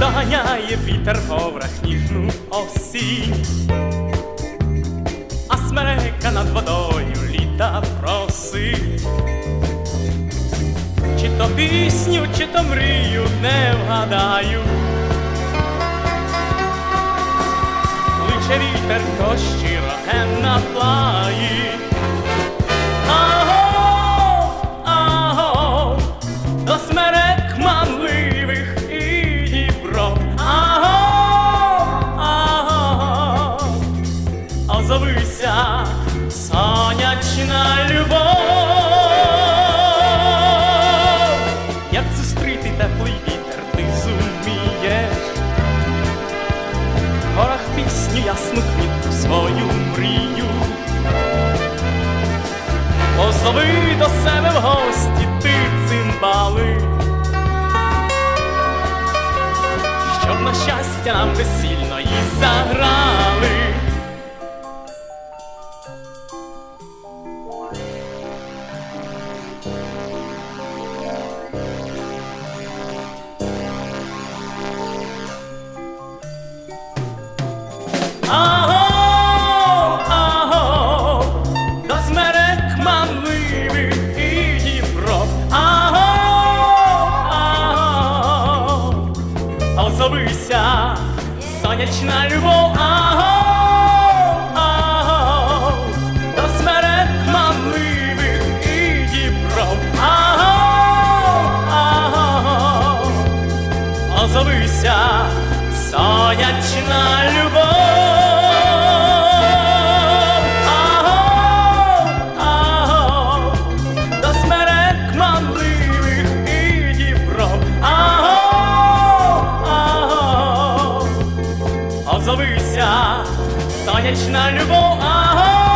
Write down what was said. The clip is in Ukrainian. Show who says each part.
Speaker 1: доганяє вітер коврах ніжну осінь, а смерека над водою літа просить. Чи то пісню, чи то мрію не вгадаю, кличе вітер, то щиро гемна плаї. Аго, аго, до смерек манливих і дібров. Аго, аго, озовися, сонячна любов. Як зустріти теплий вітер, ти зумієш, в горах пісню, ясну квітку, свою мрію. Позови до себе в гості ти цимбали, щоб на щастя нам весільно і заграли. Аго, аго, до смерек манливих і дібров. Аго, аго, озовися, сонячна любов. Аго, аго, до смерек манливих і дібров. Аго, аго, озовися, сонячна любов. Озовися, сонячна любов. Аго.